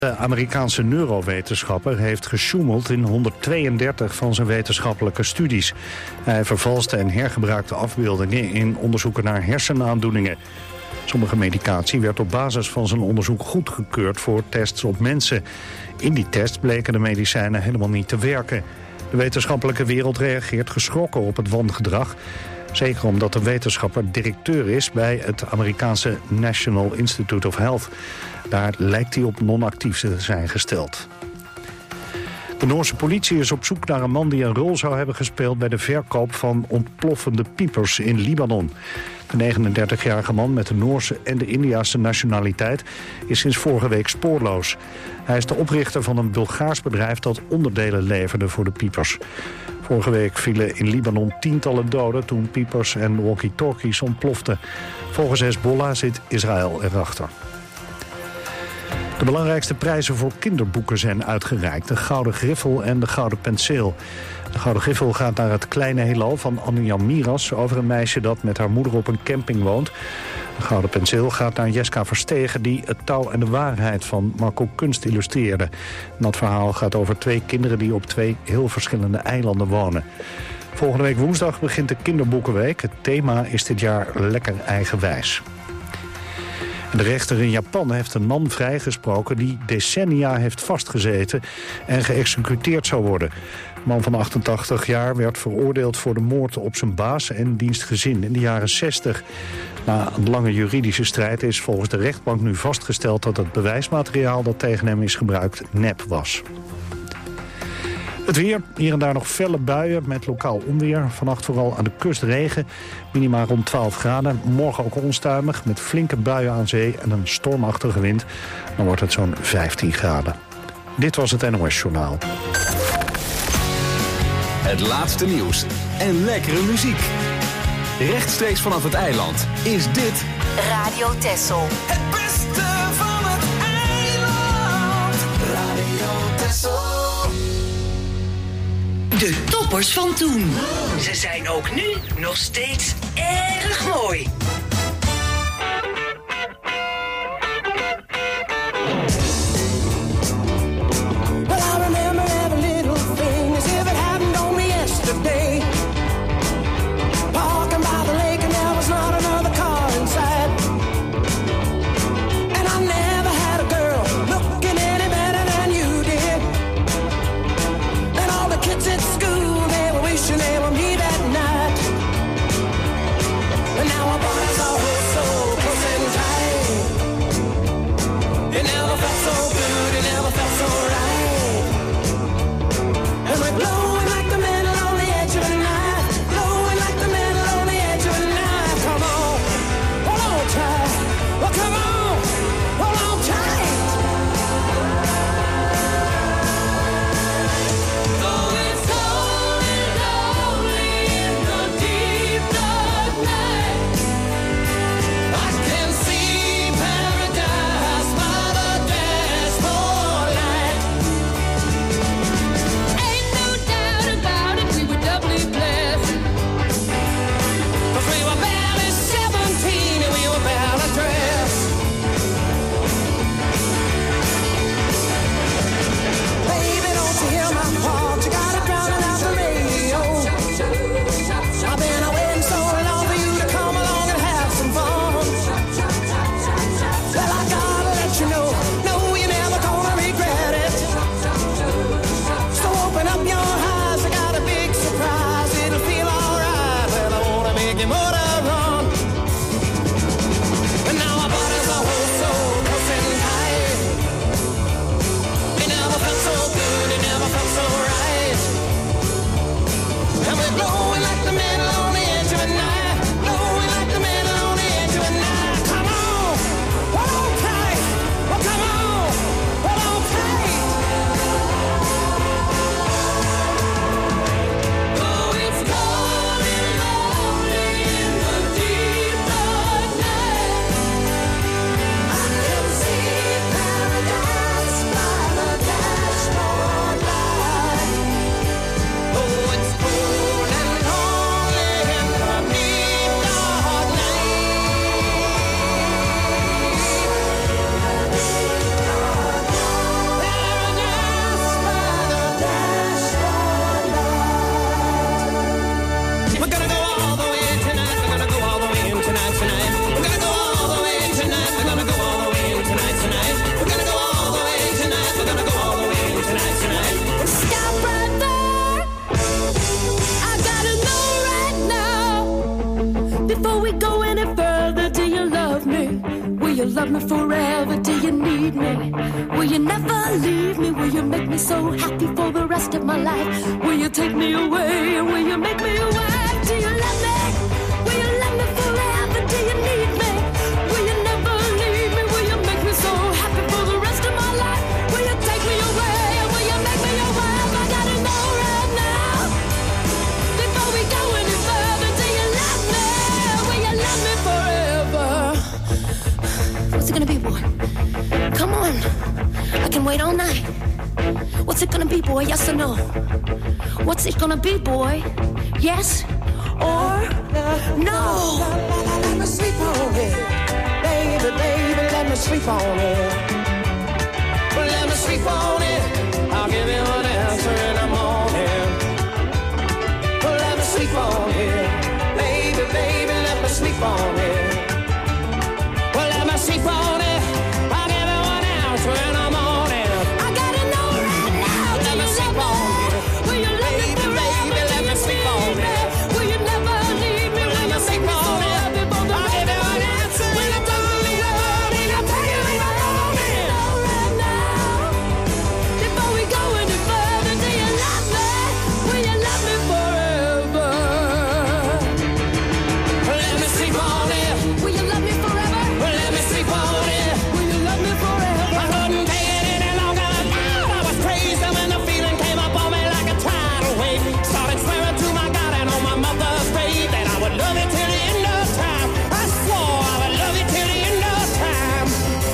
De Amerikaanse neurowetenschapper heeft gesjoemeld in 132 van zijn wetenschappelijke studies. Hij vervalste en hergebruikte afbeeldingen in onderzoeken naar hersenaandoeningen. Sommige medicatie werd op basis van zijn onderzoek goedgekeurd voor tests op mensen. In die test bleken de medicijnen helemaal niet te werken. De wetenschappelijke wereld reageert geschrokken op het wangedrag. Zeker omdat de wetenschapper directeur is bij het Amerikaanse National Institute of Health. Daar lijkt hij op non-actief te zijn gesteld. De Noorse politie is op zoek naar een man die een rol zou hebben gespeeld bij de verkoop van ontploffende piepers in Libanon. De 39-jarige man met de Noorse en de Indiase nationaliteit is sinds vorige week spoorloos. Hij is de oprichter van een Bulgaars bedrijf dat onderdelen leverde voor de piepers. Vorige week vielen in Libanon tientallen doden toen piepers en walkie-talkies ontploften. Volgens Hezbollah zit Israël erachter. De belangrijkste prijzen voor kinderboeken zijn uitgereikt. De Gouden Griffel en de Gouden Penseel. De Gouden Griffel gaat naar Het Kleine Heelal van Anne-Jan Miras over een meisje dat met haar moeder op een camping woont. De Gouden Penseel gaat naar Jeska Verstegen die Het Touw en de Waarheid van Marco Kunst illustreerde. Dat verhaal gaat over 2 kinderen die op 2 heel verschillende eilanden wonen. Volgende week woensdag begint de Kinderboekenweek. Het thema is dit jaar lekker eigenwijs. De rechter in Japan heeft een man vrijgesproken die decennia heeft vastgezeten en geëxecuteerd zou worden. De man van 88 jaar werd veroordeeld voor de moord op zijn baas en diens gezin in de jaren 60. Na een lange juridische strijd is volgens de rechtbank nu vastgesteld dat het bewijsmateriaal dat tegen hem is gebruikt nep was. Het weer, hier en daar nog felle buien met lokaal onweer. Vannacht vooral aan de kust regen, minima rond 12 graden. Morgen ook onstuimig met flinke buien aan zee en een stormachtige wind. Dan wordt het zo'n 15 graden. Dit was het NOS Journaal. Het laatste nieuws en lekkere muziek. Rechtstreeks vanaf het eiland is dit Radio Texel. Het beste van het eiland. Radio Texel. De toppers van toen. Ze zijn ook nu nog steeds erg mooi. Well, I remember every little thing as if it happened only yesterday. Walking by the lake and there was not another car inside. And I never had a girl looking any better than you did. And all the kids at school, they were wishing they were me that night. And now our boys you never leave me? Will you make me so happy for the rest of my life? Will you take me away and will you make me your wife? Do you love me? Will you love me forever? Do you need me? Will you never leave me? Will you make me so happy for the rest of my life? Will you take me away and will you make me your wife? I gotta know right now, before we go any further. Do you love me? Will you love me forever? What's it gonna be, boy? Come on, I can wait all night. What's it gonna be, boy? Yes or no? What's it gonna be, boy? Yes or no? Let me sleep on it, baby, baby, let me sleep on it. Let me sleep on it, I'll give you an answer in the morning. Let me sleep on it, baby, baby, let me sleep on it. Let me sleep on it, I'll give you an answer in the morning. I gotta know right now. Let me sleep on it, will you love me baby, baby, let me sleep on it. Will you never leave me? Let me sleep on it, I'll give you an answer in the morning. I'll tell you in the morning. Right now, before we go any further, do you love me? Will you love me forever? Let me sleep on it. Will you love me forever? Let me sleep on it. Will you love me forever? I couldn't take it any longer. I was crazy when the feeling came up on me like a tidal wave. Started swearing to my God and on my mother's grave that I would love it till the end of time. I swore I would love it till the end of time.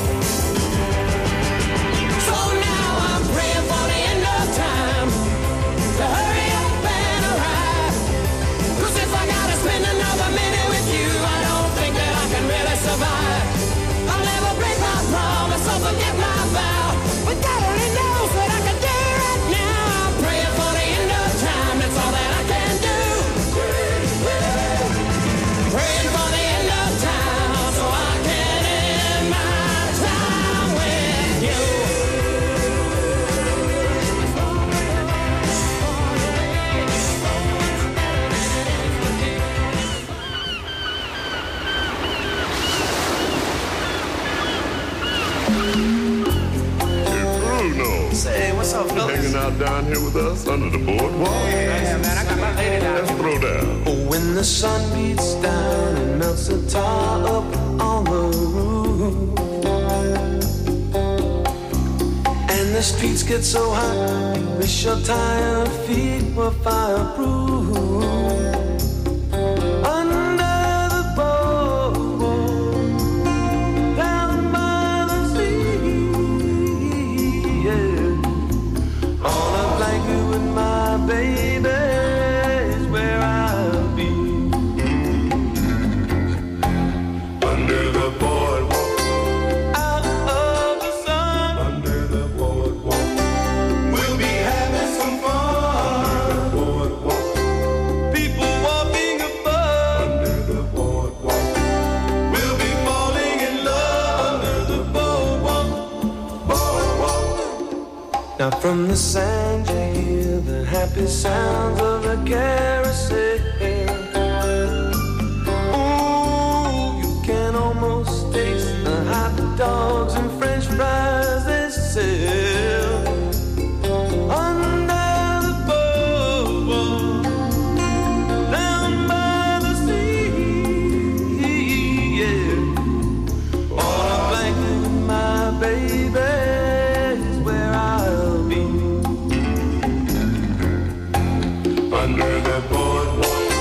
So now I'm praying for the end of time to hurry up and arrive. 'Cause if I gotta spend another minute with you, I don't think that I can really survive. I'll never break my promise or forget my vow. But God only knows what I can do right now. I'm praying for the end of time, that's all that I can do. Praying for the end of time so I can end my time with you. Bruno, Say, what's up, hanging out down here with us under the boardwalk. Yeah, man, I got my lady down Let's here. throw down. When the sun beats down and melts the tar up on the roof, and the streets get so hot, you wish your tired feet were fireproof. Under the boardwalk, down by the sea, yeah. On a blanket with my baby is where I'll be. Under the boardwalk, Out of the sun, under the boardwalk, we'll be having some fun. boardwalk, People walking above, under the boardwalk, we'll be falling in love under the boardwalk. Now from the sand you hear the happy sounds of a carousel. Ooh, you can almost taste the hot dogs and French fries they sell under the boardwalk, down by the sea. Yeah. On a blanket with my baby is where I'll be. under the boardwalk,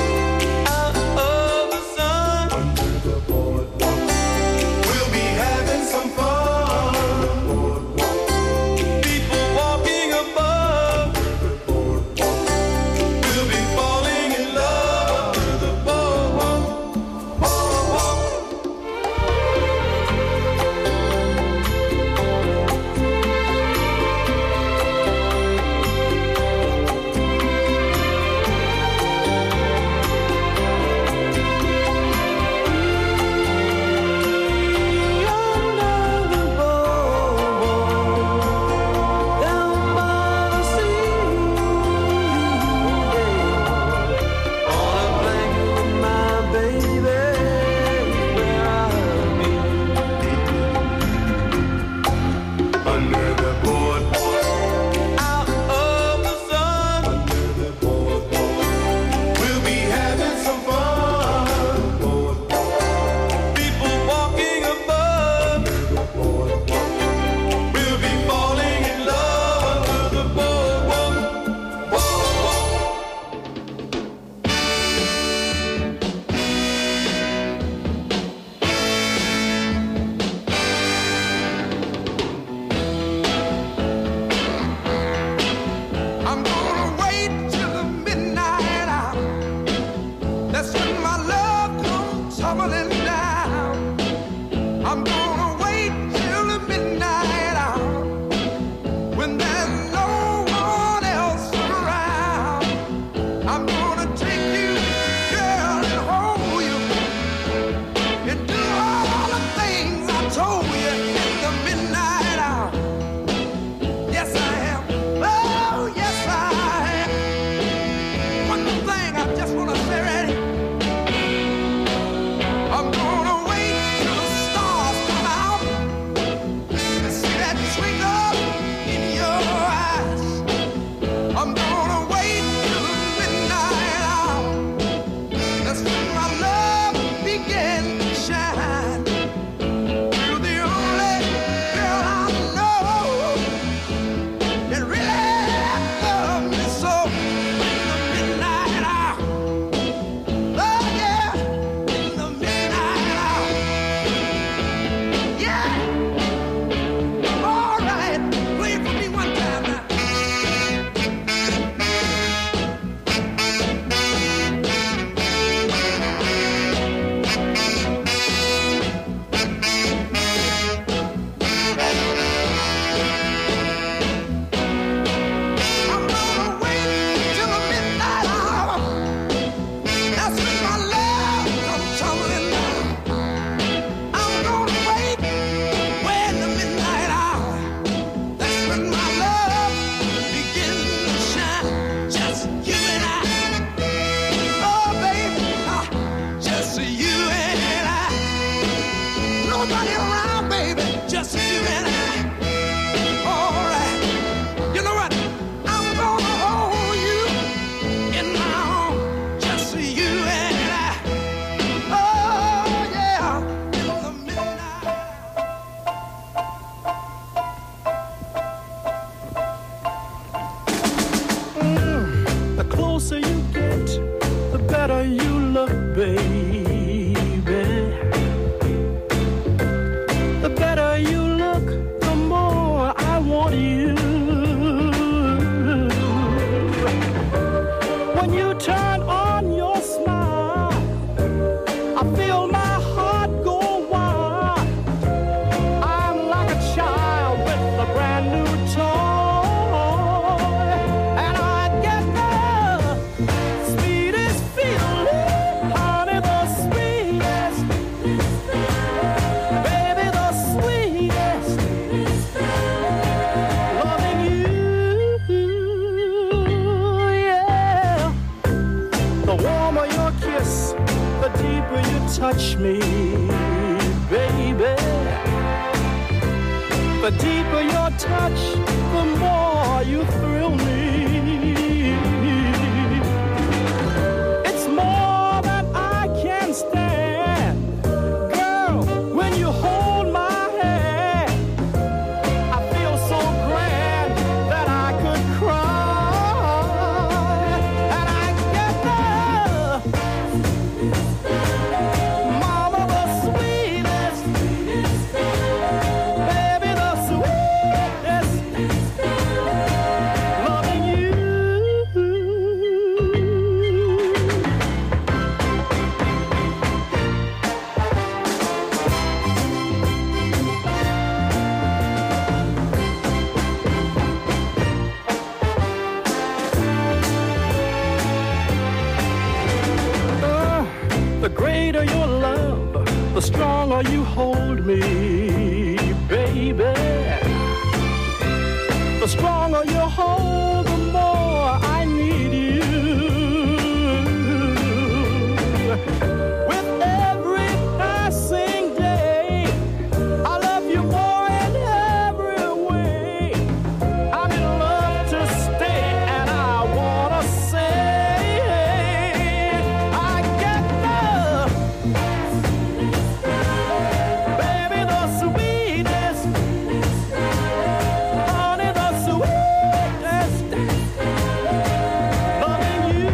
closer you get, the better you look, baby. The better you look, the more I want you. When you turn on your smile, I feel my heart go wild. I'm like a child with a brand new toy, and I get the sweetest feeling, honey, the sweetest, baby, the sweetest, loving you, yeah. The warmer your kiss, the deeper you touch me, baby. The deeper your touch, the more you thrill me. It's more than I can stand. Girl, when you hold my hand, I feel so grand that I could cry. And I get the mama, the sweetest, baby, the sweetest, loving you. The greater your love, the stronger you hold me, baby. The stronger you hold, the more I need you. With every passing day, I love you more in every way. I'm in love to stay, and I wanna say, I get the baby, the sweetest, honey, the sweetest, loving you.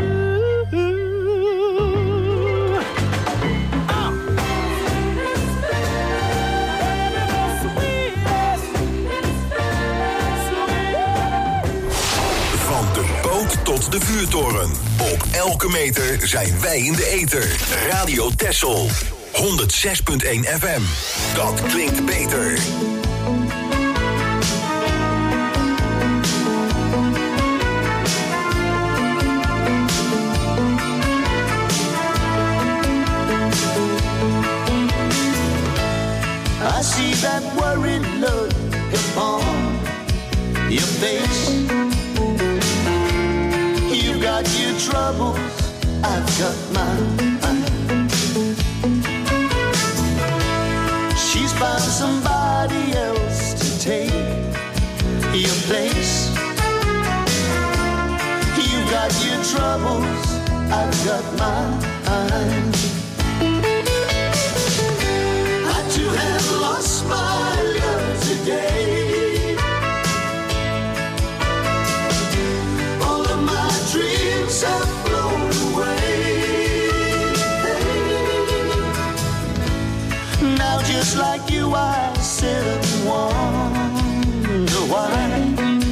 Baby, the sweetest, sweetest. Van de boot tot de vuurtoren. Op elke meter zijn wij in de ether. Radio Texel. 106.1 FM. Dat klinkt beter. I see that worried look upon your face. You got your troubles, I've got mine. She's found somebody else to take your place. You got your troubles, I've got mine. I too have lost my love today. All of my dreams have flown away. Now just like you I sit and wonder why.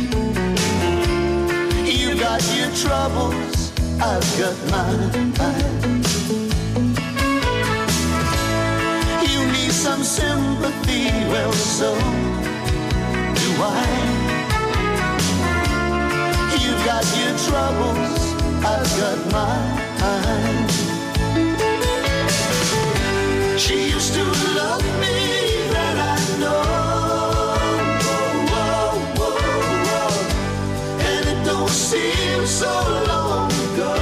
You got your troubles, I've got mine. You need some sympathy, well so do I. You got your troubles, I've got mine. She used to love me, that I know. And it don't seem so long ago.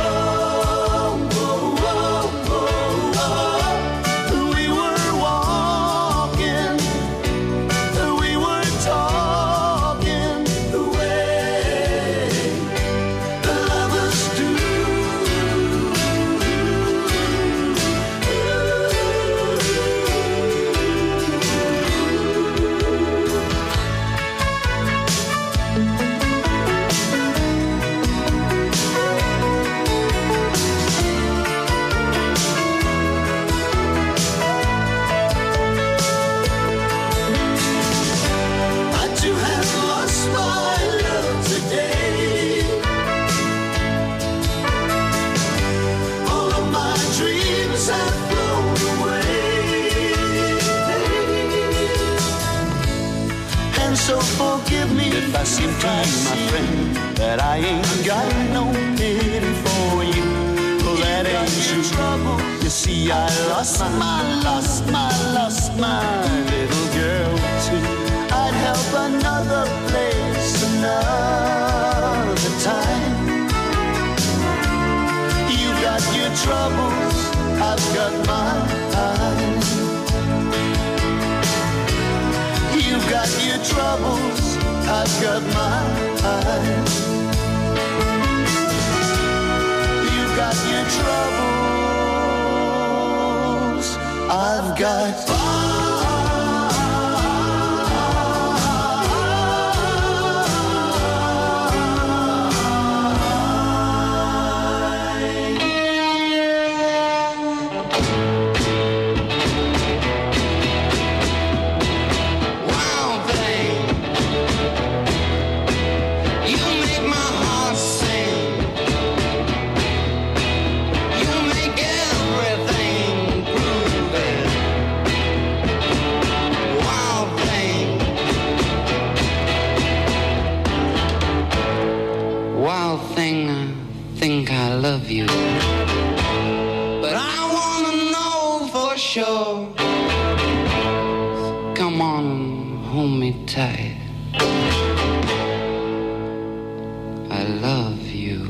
We were walking, we were talking the way the lovers do. that I ain't got no pity for you. Well, that ain't true. You see, I lost my little girl too. I'd help another place another time. You got your troubles, I've got mine. You got your troubles, I've got mine. You got your troubles, I've got love you, but I wanna know for sure. Come on and hold me tight. I love you.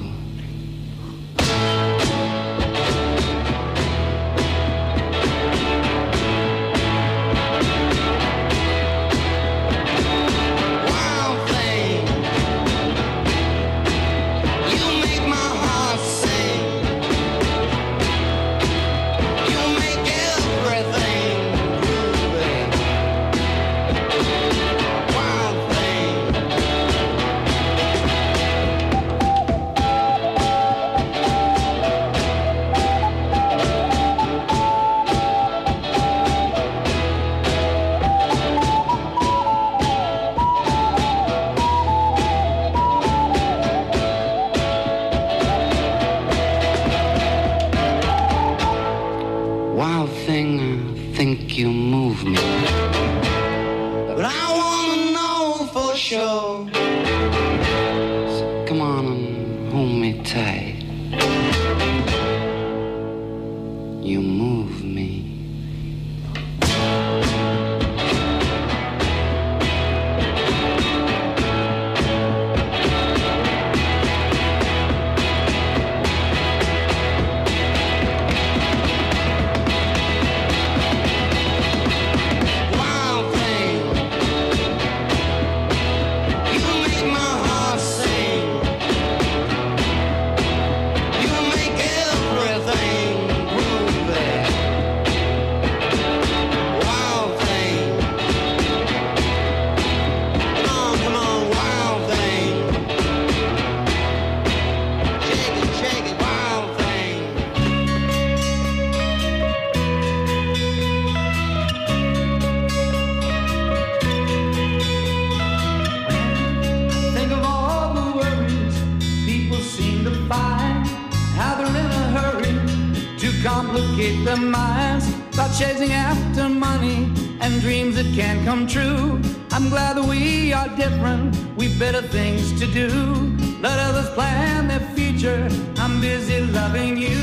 Chasing after money and dreams that can't come true. I'm glad that we are different, we've better things to do. Let others plan their future, I'm busy loving you.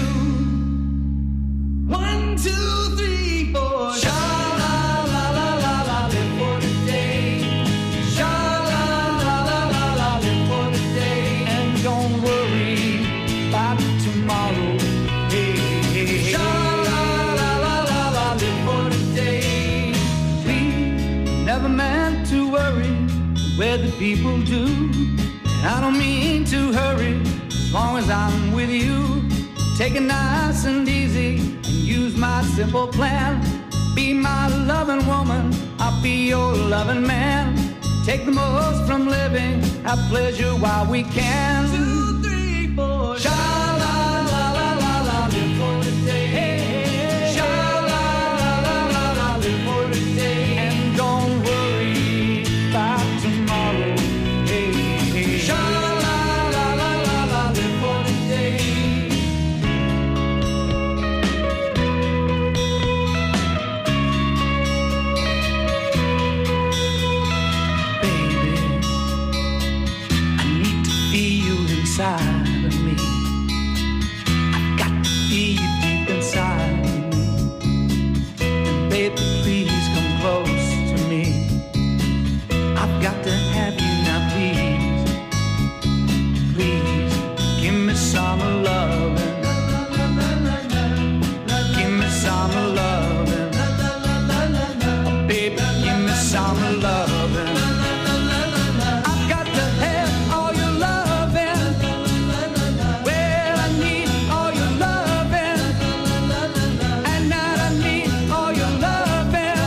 1, 2, 3, 4. Sha-la-la-la-la-la, live for today. Sha-la-la-la-la-la, live for today. And don't worry about tomorrow. Hey, hey, hey. Never meant to worry where the people do. I don't mean to hurry as long as I'm with you. Take it nice and easy and use my simple plan. Be my loving woman, I'll be your loving man. Take the most from living, have pleasure while we can. 2, 3, 4. Sha-la-la-la-la-la, live for today. Hey, hey. Sha-la-la-la-la-la, live for today. And don't worry about tomorrow. Hey, hey. Sha-la-la-la-la-la, live for today. Baby, I need to feel inside of me. I've got to feel you deep inside of me. And baby, please come close to me. I've got to have you now, please. Please, give me some loving. Give me some loving. Baby, give me some loving. I've got to have all your loving. Well, I need all your loving. And now I need all your loving.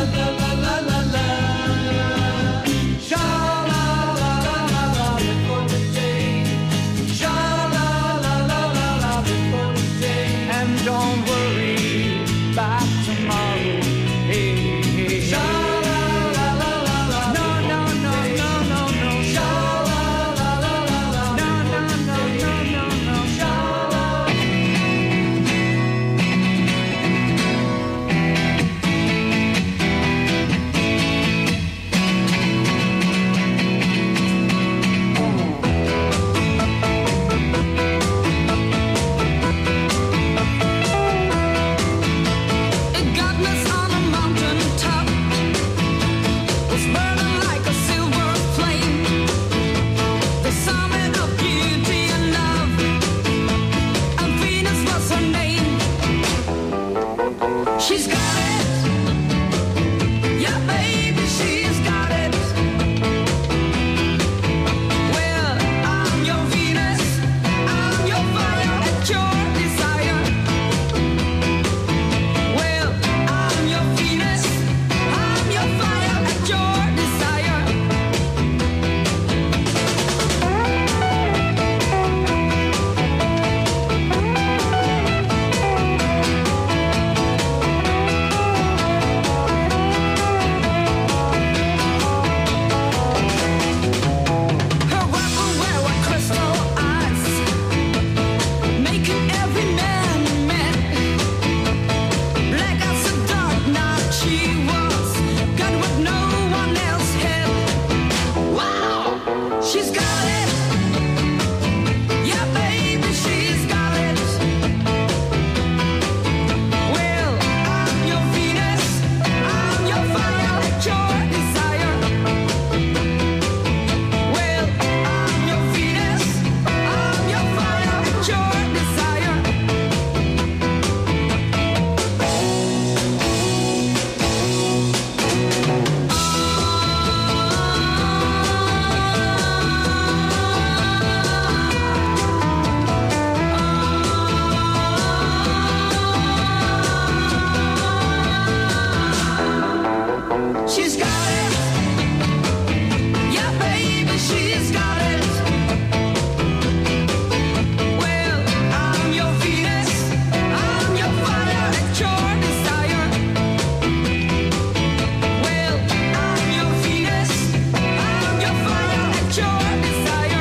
Sha-la-la-la-la-la before the day. Sha-la-la-la-la-la before the day. And don't worry about tomorrow. Hey, hey, hey. Sha-la-la-la-la-la. No, no, no, no, no, no. Sha-la-la-la-la-la. No, no, no, no, no, no. Sha-la. It got us on a mountain top. Was burning like a silver flame. The summit of beauty and love. And Venus was her name. She's got it. Yeah, baby, she's got it. Well, I'm your Venus. I'm your fire at your desire. Well, I'm your Venus. I'm your fire at your desire. Her weapon were crystal eyes, making every man mad. Black as the dark night she was, got what no one else had. Wow, she's got it. Yeah, baby, she's got it. Well, I'm your Venus. I'm your fire at your desire. Well, I'm your Venus. I'm your fire at your desire. She's got it. Yeah, baby, she's got it. Well, I'm your Venus. I'm your fire at your desire. Well, I'm your Venus. I'm your fire at your desire.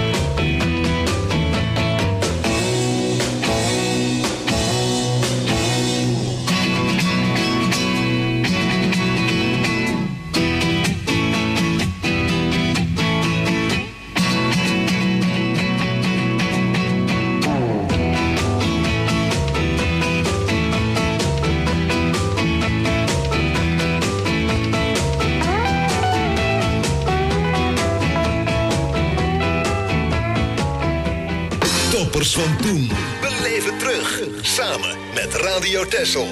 Toppers van toen. Beleef het terug. Samen met Radio Texel.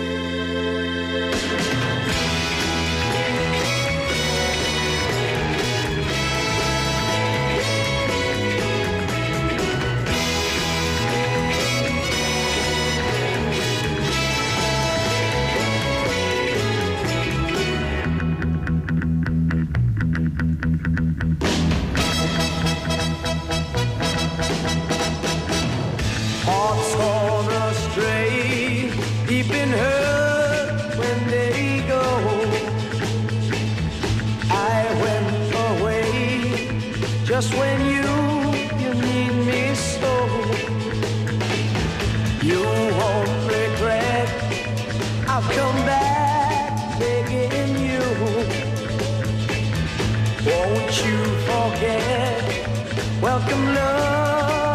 Hearts gone astray, deep in hurt when they go. I went away just when you need me so. You won't regret, I've come back begging you. Won't you forget, welcome love.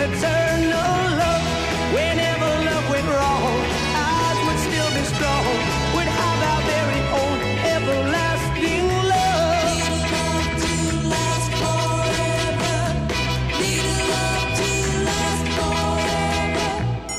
eternal love. Whenever love went wrong, ours would still be strong. Would have our very own everlasting love. Need love to last forever. Need love to last forever.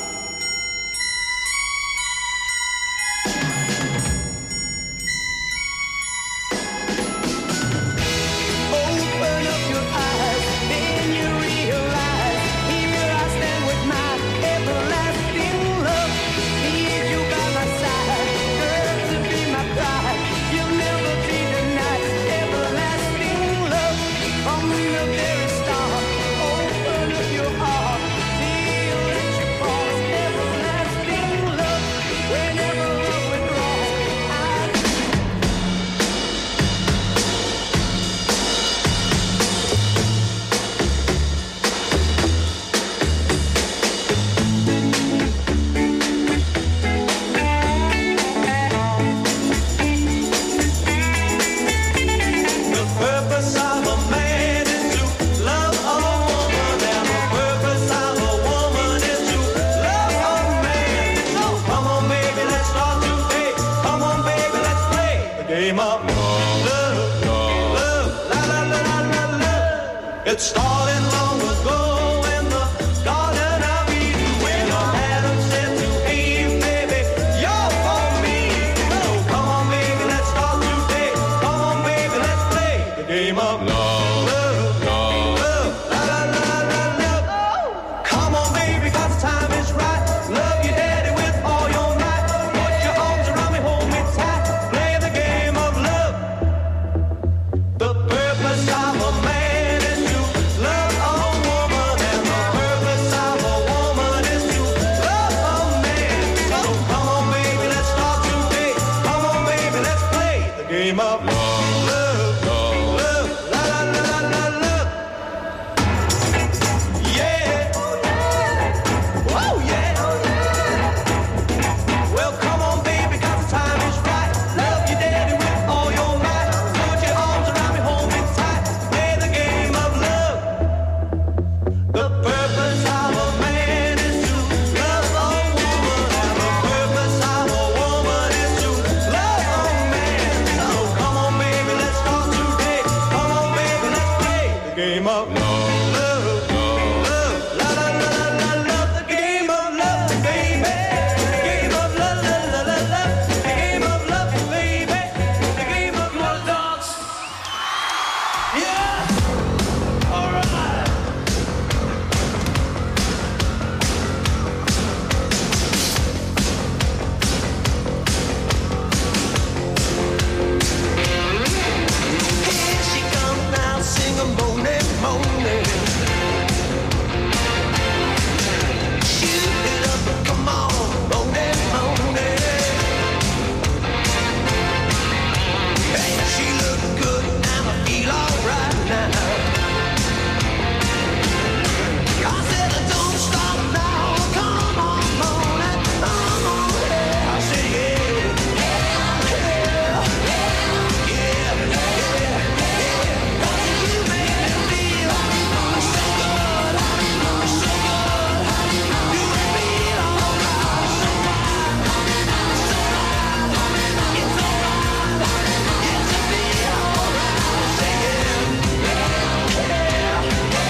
Open up your eyes, then you realize. Here I stand with my everlasting love. Need you by my side, girl, to be my bride. You'll never be denied everlasting love. From the very start, open up your heart, feel at your pulse, everlasting love. Whenever love went wrong, The purpose of a man is to love a woman, and the purpose of a woman is to love a man. So come on, baby, let's start today. Come on, baby, let's play the game of love, love, la la la la la love. It started long ago in the Garden of Eden when Adam said to Eve, baby, you're for me. So come on, baby, let's start today. Come on, baby, let's play the game of love, love, love, la la la la love. Come on, baby, 'cause the time is right. Love your daddy with all your might. Put your arms around me, hold me tight. Play the game of love. The purpose of a man is to love a woman, and the purpose of a woman is to love a man. So come on, baby, let's start today. Come on, baby, let's play the game of love, love, love, la la la la la love. Yeah, oh yeah. Well, come on, baby, 'cause the time is right. Love your daddy with all your might. Put your arms around me, hold me tight. Play the game of love. The purpose of a man is to love a woman, and the purpose of a woman is to love a man. So come on, baby, let's start today. Come on, baby, let's play the game of love, love, love, la la la la la love. The game of love, baby. The game of love, la la la la. The game of love, baby. The game of love, dogs. Yeah. All right. Here she comes now, sing a moaning, moaning. Shoot it up, come on, moaning, moaning. Hey, she look good and I feel alright now. I said don't stop now, come on, moaning, come on, yeah. I said yeah, yeah, yeah, yeah, yeah, yeah. You make me feel so good, so good. You feel alright, so right, so right. It's alright, yes, it feel alright. Say yeah, yeah, yeah,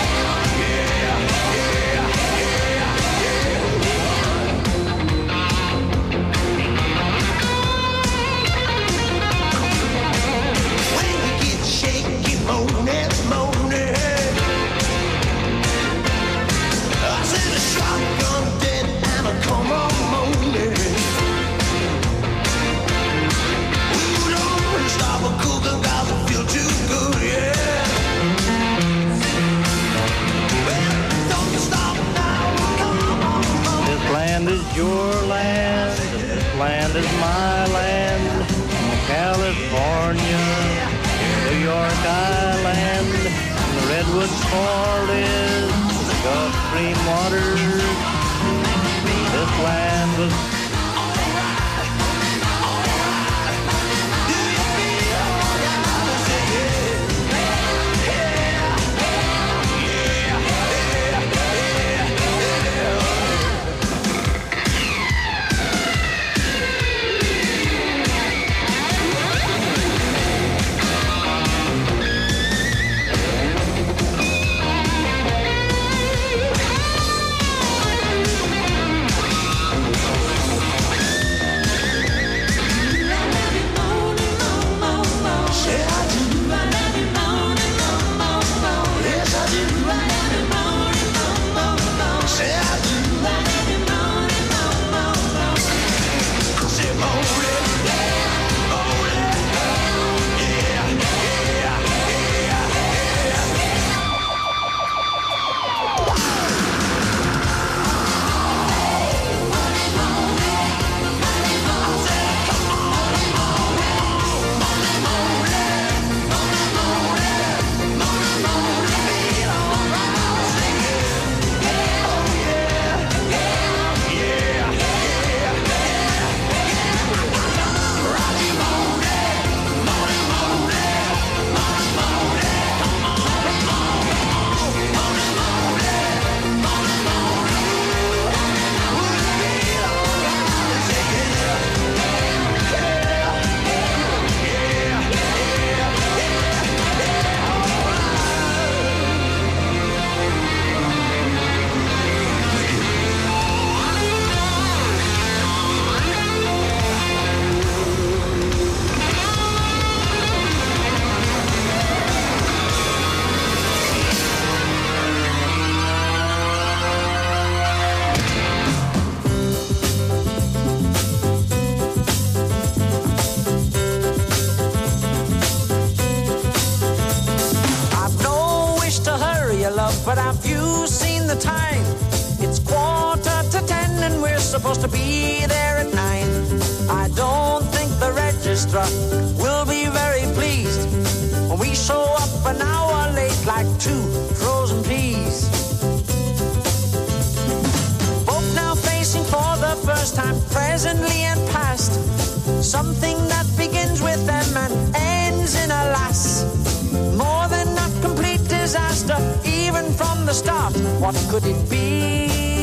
when you get shaky, moaning, moaning. I said a shotgun dead and a come on moaning. Ooh, don't stop a cooking 'cause it feel too good, yeah. Well, don't stop now, come on, moaning. This land is your land, this land is my land. California, New York Island, the redwood forest, the Gulf Stream waters. This land was the time. It's 10:15 and we're supposed to be there at 9. I don't think the registrar will be very pleased when we show up an hour late like 2 frozen peas. Both now facing for the first time, presently and past, something that begins with M and ends in a lass. More than a complete disaster, even from the start. What could it be?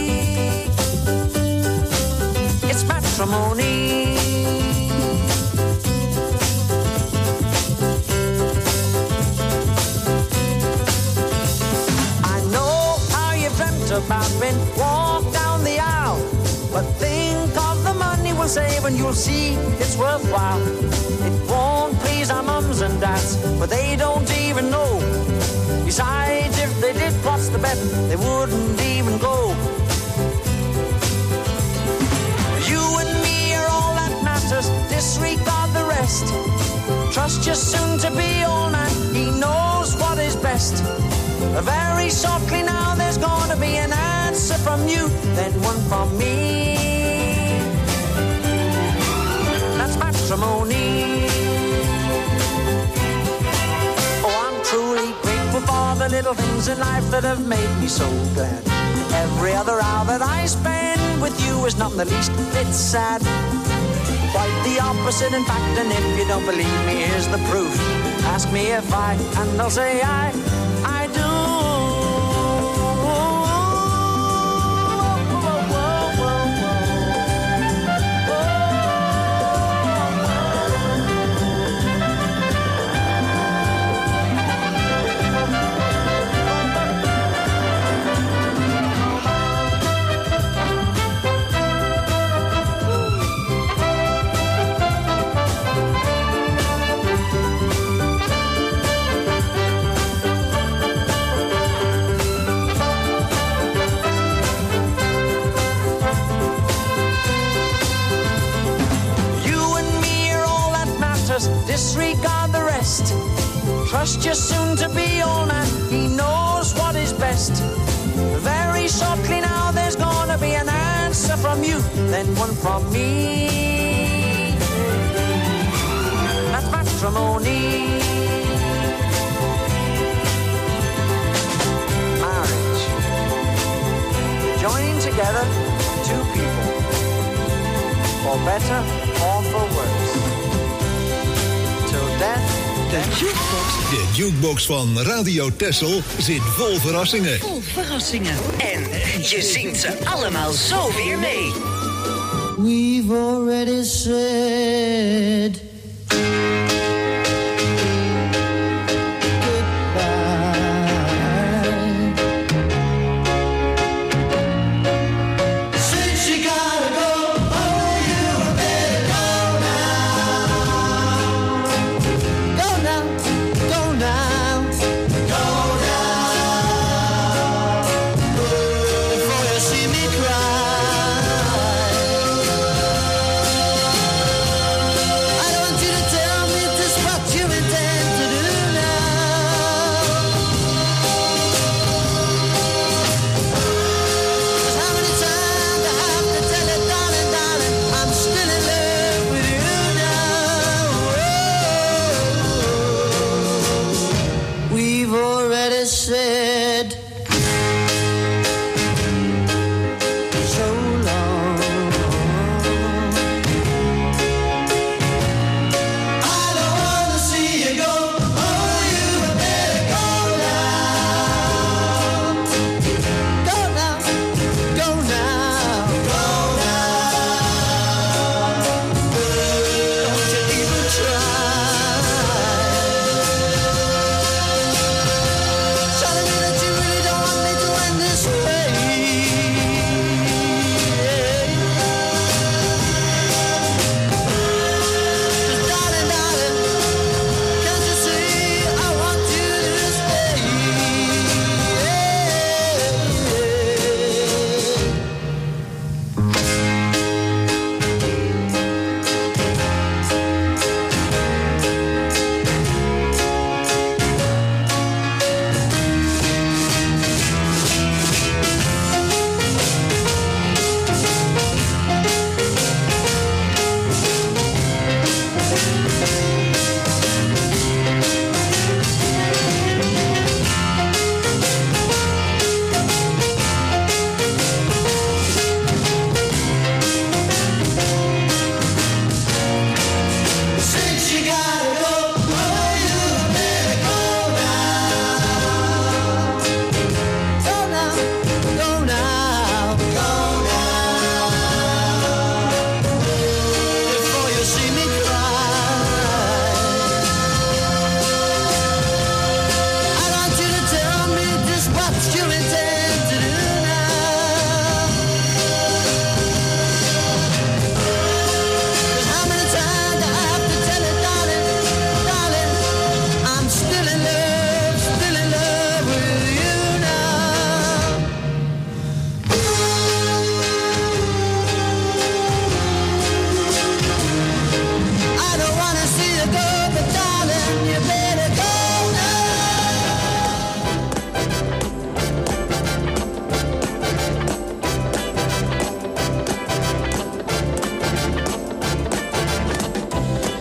It's matrimony. I know how you've dreamt about being walked down the aisle, but think of the money we'll save and you'll see it's worthwhile. It won't please our mums and dads, but they don't even know. Besides, if they did, what's the bet? They wouldn't even go. You and me are all that matters, disregard the rest. Trust your soon-to-be old man, he knows what is best. Very shortly now there's gonna be an answer from you, then one from me. That's matrimony. Oh, I'm truly grateful for the little things in life that have made me so glad. Every other hour that I spend with you is not in the least bit sad. Quite the opposite, in fact, and if you don't believe me, here's the proof. Ask me if I, and I'll say I do. Disregard the rest. Trust your soon-to-be old man, he knows what is best. Very shortly now there's gonna be an answer from you, then one from me. That's matrimony. Marriage. Joining together two people, for better or for worse. De jukebox van Radio Texel zit vol verrassingen. Vol verrassingen. En je zingt ze allemaal zo weer mee. We've already said I don't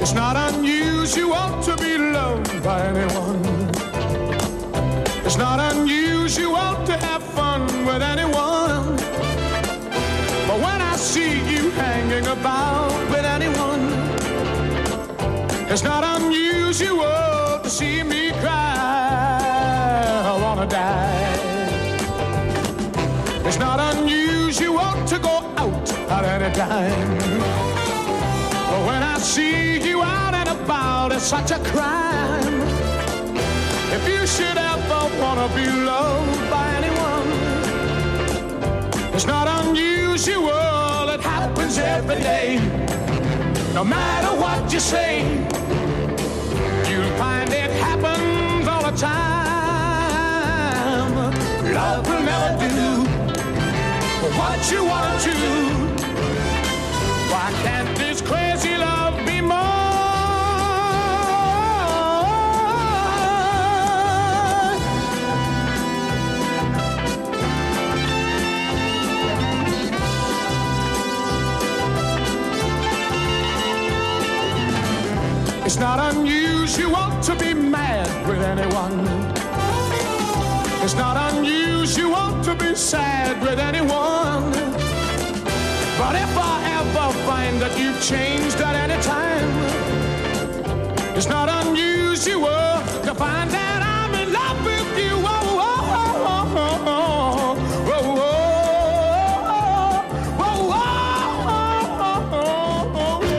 It's not unusual to be loved by anyone. It's not unusual to have fun with anyone. But when I see you hanging about with anyone, it's not unusual to see me cry. I wanna die. It's not unusual to go out at any time. But when I see you out and about, it's such a crime. If you should ever wanna be loved by anyone, it's not unusual, it happens every day. No matter what you say, you'll find it happens all the time. Love will never do what you want to. Why can't this crazy love be more? It's not unusual to be mad with anyone. It's not unusual to be sad with anyone. But if I ever find that you've changed at any time, it's not unusual to find that I'm in love with you. Oh, oh, oh, oh, oh, oh, oh, oh,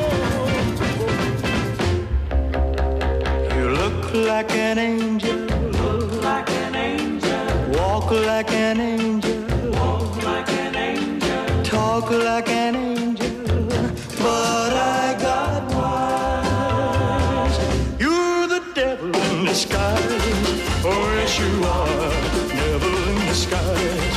oh, You look like an angel. Look like an angel. Walk like an angel. Walk like an angel. Talk like an angel. But I got wise. You're the devil in disguise. Oh, yes, you are. Devil in disguise.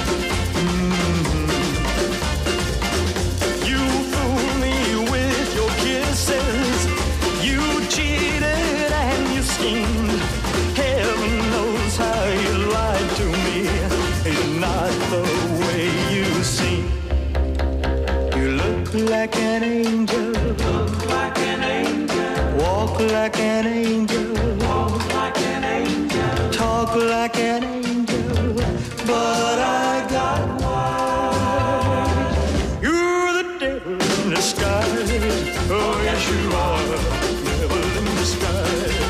You fool me with your kisses. You cheated and you schemed. Heaven knows how you lied to me. It's not the way you seem. You look like an angel. Look like an angel. Walk like an angel. Walk like an angel. Talk like an angel. But I got wise. You're the devil in disguise. Oh, yes, you are. Devil in disguise.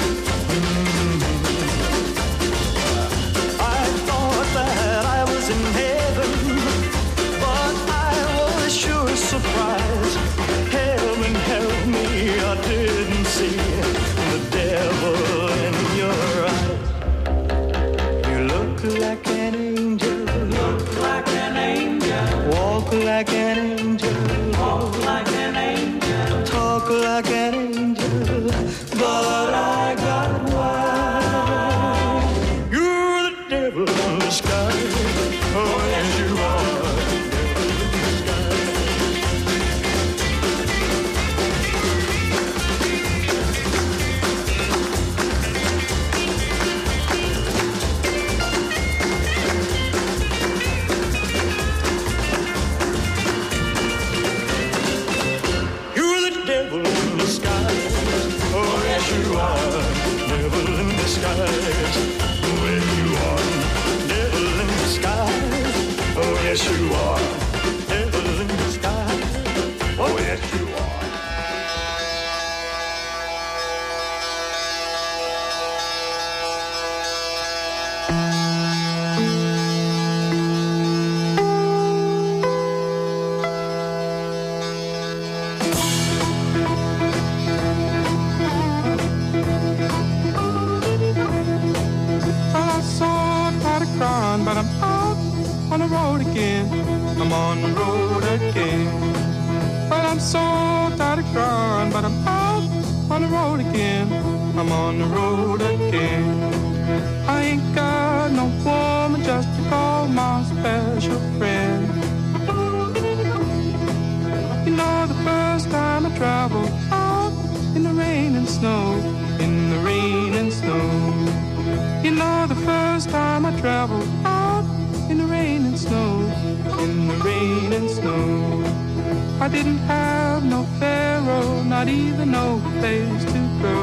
I thought that I was in heaven, but I was sure surprised. Heaven help me, I didn't see the devil in your eyes. You look like an angel. Look like an angel. Walk like an angel. Walk like an angel. Talk like an angel. But I got wise. You're the devil in disguise. Oh, yes, you are. You're the devil in disguise. Oh, yes, you are. Devil in disguise. Well, you are. Devil in disguise. Oh, yes, you are. Devil in disguise. Oh, yes, you are. I saw Patty crying, but I'm out on the road again. I'm on the road again. Well, I'm so tired of crying, but I'm out on the road again. I'm on the road again. I ain't got no woman just to call my special friend. You know, the first time I traveled out in the rain and snow, in the rain and snow. You know, the first time I traveled out in the rain and snow, in the rain and snow. I didn't have no fare road, not even no place to go.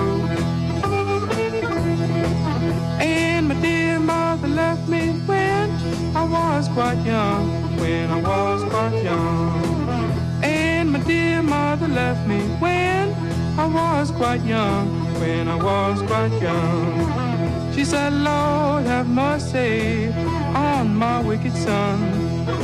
And my dear mother left me when I was quite young, when I was quite young. And my dear mother left me when I was quite young, when I was quite young. She said, Lord, have mercy on my wicked son.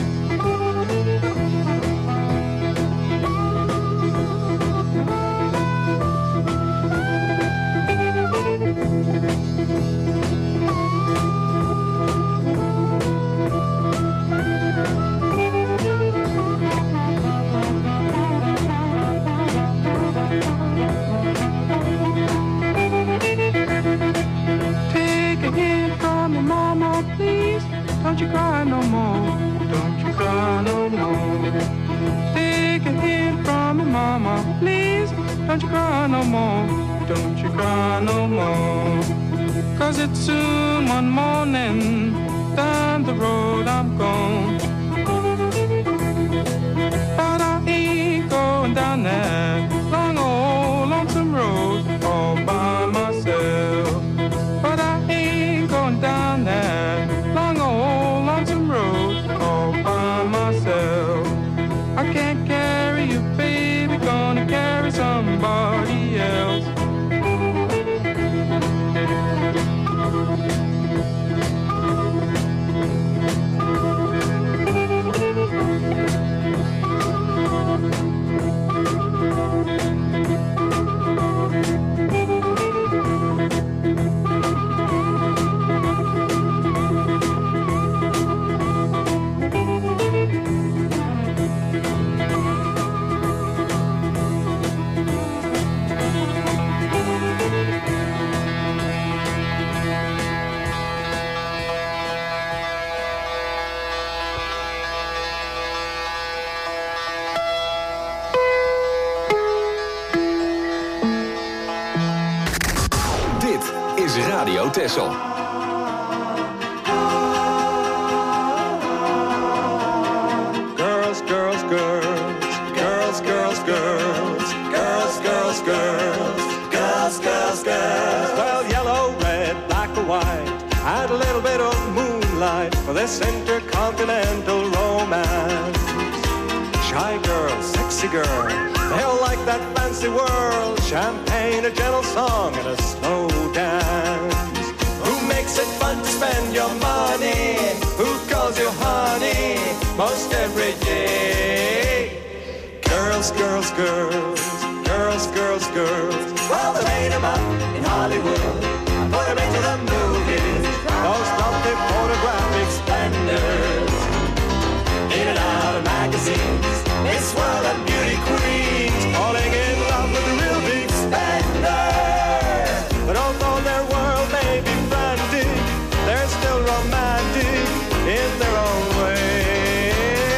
Don't you cry no more, don't you cry no more. Take a hint from me, mama, please. Don't you cry no more, don't you cry no more. 'Cause it's soon one morning, down the road I'm gone. But I ain't going down that long old lonesome road all by myself. But I ain't going down that long old lonesome road all by myself. I can't carry you, baby, gonna carry somebody else. Radio Texel. Girls, girls, girls, girls, girls, girls, girls, girls, girls, girls, girls, girls. Well, yellow, red, black or white, add a little bit of moonlight for this intercontinental romance. Shy girl, sexy girl, they all like that fancy world. Champagne, a gentle song, and a slow dance. Who makes it fun to spend your money? Who calls you honey most every day? Girls, girls, girls, girls, girls, girls. Well, they made them up in Hollywood and put them into the movies. Those lovely photographic splendors, in and out of magazines. This world of beauty queens falling in love with the real big spender. But although their world may be frantic, they're still romantic in their own way.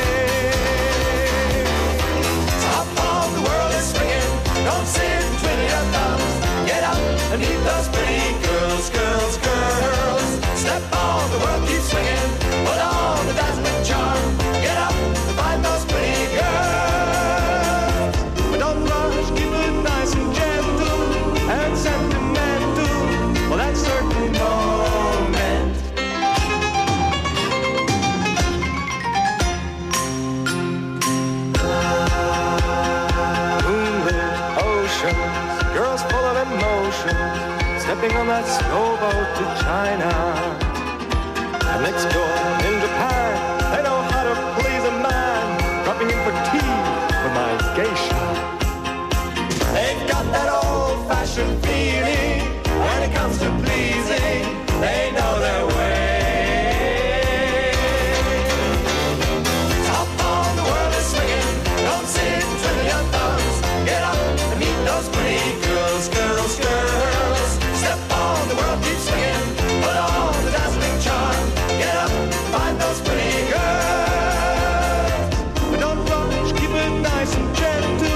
Top of the world is swinging, don't sit and twiddle your thumbs. Get up and meet those pretty girls, girls, girls. Step on, the world keeps swinging, put on the dazzling charm. Get up and find those pretty girls. But don't rush, keep it nice and gentle and sentimental for that certain moment. Moonlit oceans, girls full of emotion, stepping on that slow boat to China. And next door in Japan, they know how to please a man, dropping in for tea with my geisha. They've got that old-fashioned feeling when it comes to pleasing. They know their way. Top on the world is swinging. Don't sit and twiddle your thumbs. Get up and meet those pretty girls, girls, girls. Step on, the world keeps swinging. Put on the dazzling charm. Get up, find those pretty girls. But don't rush, keep it nice and gentle.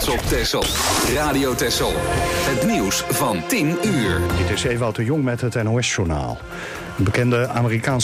op Texel. Radio Texel. Het nieuws van 10 uur. Dit is Ewout de Jong met het NOS-journaal. Een bekende Amerikaanse